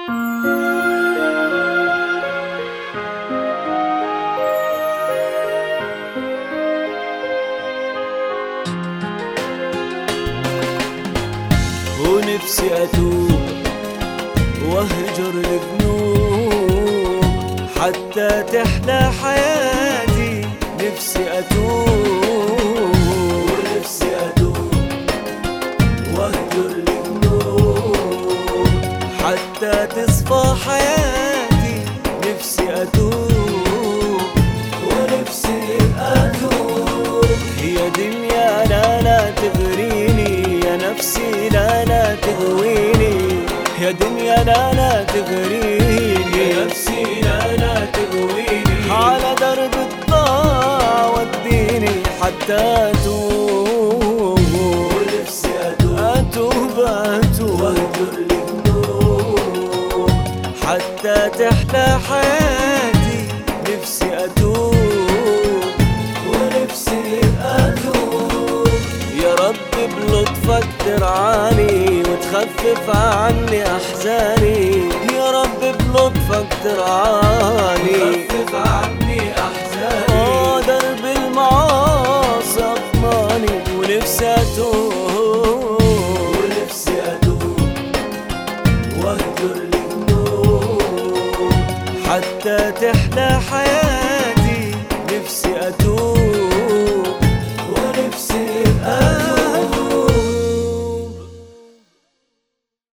ونفسي أتوب وأهجر الذنوب حتى تحلى حياتي. نفسي أتوب ونفسي أتوب وأهجر الذنوب حتى تصفى حياتي. نفسي أتوب ونفسي أتوب. يا دنيا لا تغريني، يا نفسي لا تغويني. يا دنيا لا تغريني، يا نفسي لا تغويني. على درب الضاع وديني حتى أتوب. ونفسي أتوب وأهجر الذنوب حتى تحلى حياتي. نفسي أتوب ونفسي أتوب. يا رب بلطفك ترعاني وتخفف عني أحزاني. يا رب بلطفك ترعاني وتخفف عني أحزاني. درب المعاصي أضماني. ونفسي أتوب ونفسي أتوب وأهجر الذنوب حتى تحلى حياتي.